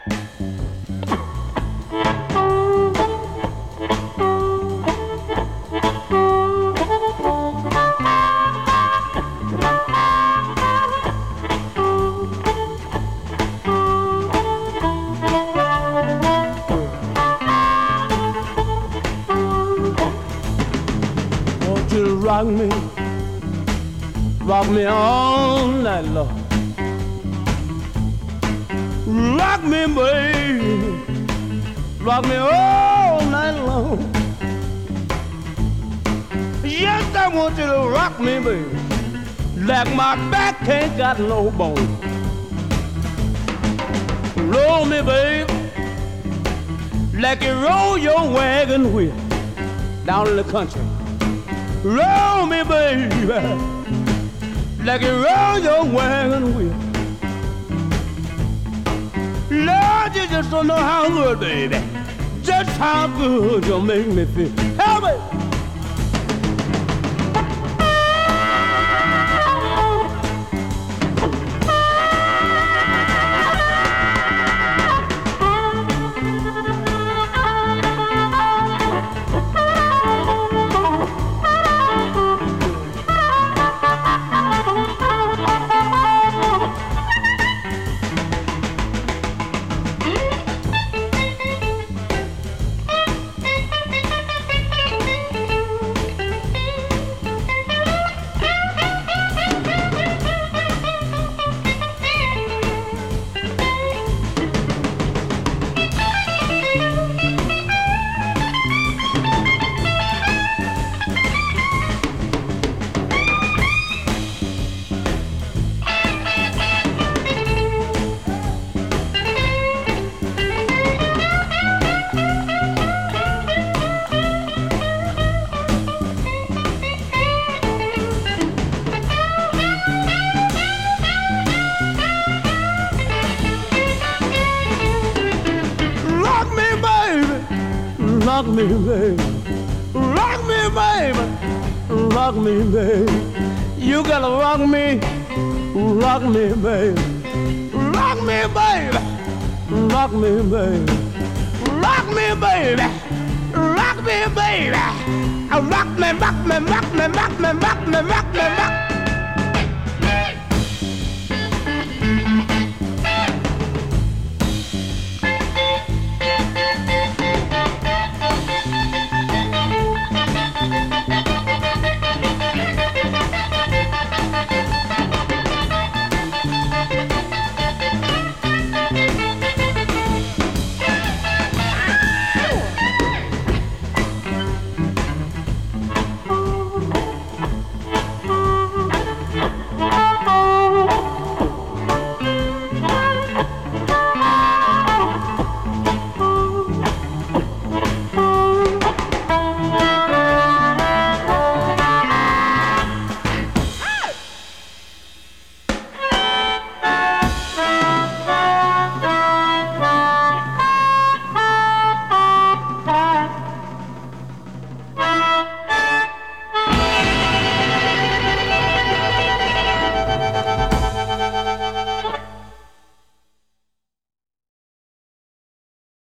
Rock me all night long. Rock me, baby. Rock me all night long. Yes, I want you to rock me, baby. Like my back ain't got no bone. Roll me, baby. Like you roll your wagon wheel down in the country. Roll me, baby, like you roll your wagon wheel. Lord, you just don't know how good, baby, just how good you make me feel. Help me! Rock me, baby. Rock me, baby. Rock me, baby. You gotta rock me. Rock me, baby. Rock me, baby. Rock me, baby. Rock me, baby. Rock me, baby. Rock me, rock me, rock me, rock me, rock me, rock me, rock.